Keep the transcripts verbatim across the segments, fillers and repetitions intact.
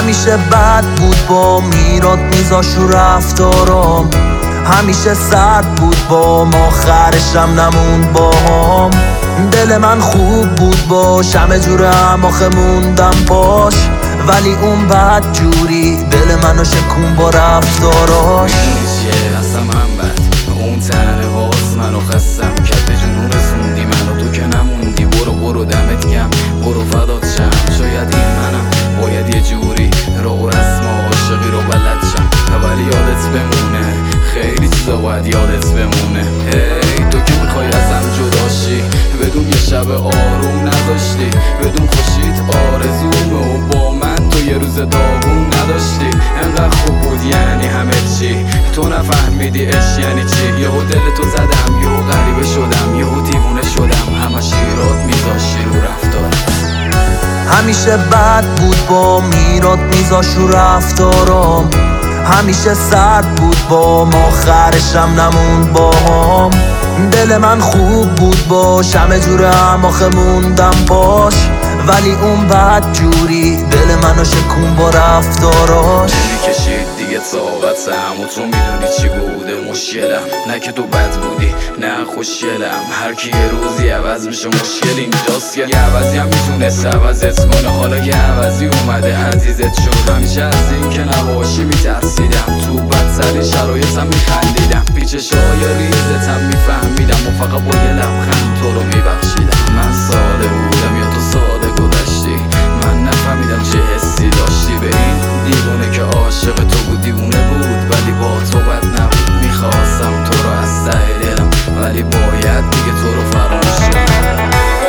همیشه بد بود با میراد میذاش رو رفتارم، همیشه سرد بود با ما آخرشم نموند باهام. دل من خوب بود با شمه جور اماخه موندم باش، ولی اون بد جوری دل منو شکون با رفتاراش. میشه اصلا من بد اون تنه باز منو خستم کرد به جنون رسوندی منو تو که نموندی. برو برو دمت گم برو فدات شم، شاید این منم باید یه جوری رو رسم عاشقی رو بلد شم، ولی یادت بمونه خیلی چیزا باید یادت بمونه. هی تو که میخوای ازم جداشی بدون یه شب آروم نداشتی، بدون خوشیت آرزومه و با من تو یه روز داغون نداشتی. انقدر خوب بود یعنی همه چی، تو نفهمیدی عشق یعنی چی. یهو دل تو زدم یهو غریبه شدم یهو دیوونه شدم، همش ایراد میذاشتی رو رفتار. همیشه بد بود با میراد میذاش رو رفتارم، همیشه سرد بود با ما آخرشم نموند باهام. دل من خوب بود با شمه جور اماخه موندم باش، ولی اون بد جوری دل منو شکون با رفتاراش. نمیکشید دیگه طاقتم و تو میدونی چی بوده مشکلم، نه که تو بد بودی نه خوشگلم. هر کی یه روزی عوض میشه مشکل اینجاست که یه عوضی هم میتونست عوضت کنه. حالا که عوضی اومده عزیزت شد، همیشه از این که نباشی میترسیدم، تو بدترین شرایطم میخندیدم، پیچشای ریزتم میفهمیدم و فقط با یه لبخند تو رو میبخشیدم. من ساده بودم یا تو ساده گذشتی، من نفهمیدم چه حسی داشتی به این دیوونه که عاشق تو بود. دیوونه بود ولی با تو بد نبود، میخواستم تو رو از ته دلم ولی باید دیگه تو رو فراموش کنم.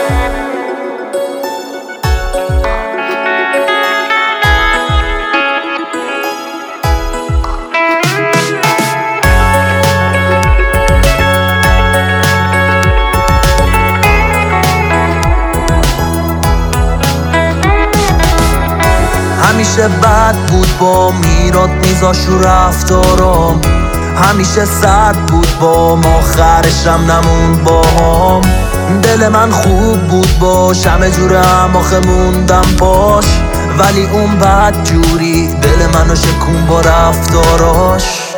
همیشه بد بود با میراد میذاش رو رفتارم، همیشه سرد بود با ما آخرشم نموند باهام. دل من خوب بود با شمه جور اماخه موندم باش، ولی اون بد جوری دل منو شکون با رفتاراش.